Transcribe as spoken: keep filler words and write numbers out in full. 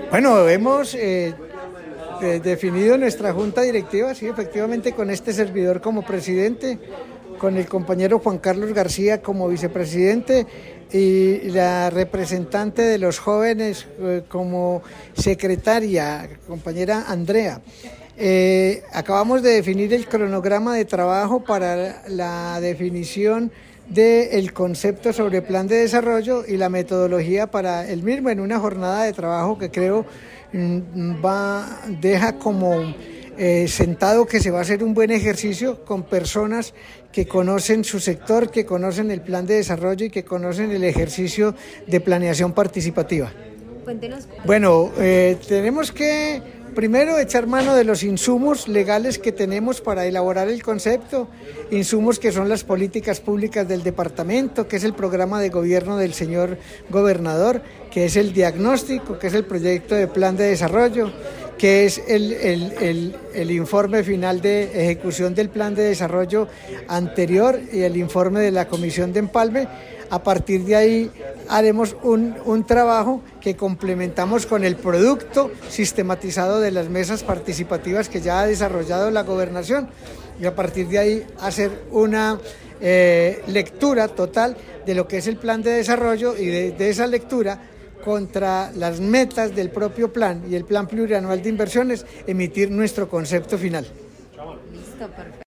Bueno, hemos eh, de- definido nuestra junta directiva, sí, efectivamente, con este servidor como presidente, con el compañero Juan Carlos García como vicepresidente y la representante de los jóvenes eh, como secretaria, compañera Andrea. Eh, acabamos de definir el cronograma de trabajo para la definición del concepto sobre plan de desarrollo y la metodología para el mismo en una jornada de trabajo que creo mm, va deja como eh, sentado que se va a hacer un buen ejercicio con personas que conocen su sector, que conocen el plan de desarrollo y que conocen el ejercicio de planeación participativa. Cuéntenos. Bueno, eh, tenemos que primero echar mano de los insumos legales que tenemos para elaborar el concepto, insumos que son las políticas públicas del departamento, que es el programa de gobierno del señor gobernador, que es el diagnóstico, que es el proyecto de plan de desarrollo, que es el, el, el, el informe final de ejecución del plan de desarrollo anterior y el informe de la comisión de empalme. A partir de ahí haremos un, un trabajo que complementamos con el producto sistematizado de las mesas participativas que ya ha desarrollado la gobernación y a partir de ahí hacer una eh, lectura total de lo que es el plan de desarrollo y de, de esa lectura contra las metas del propio plan y el plan plurianual de inversiones, emitir nuestro concepto final. Listo, perfecto.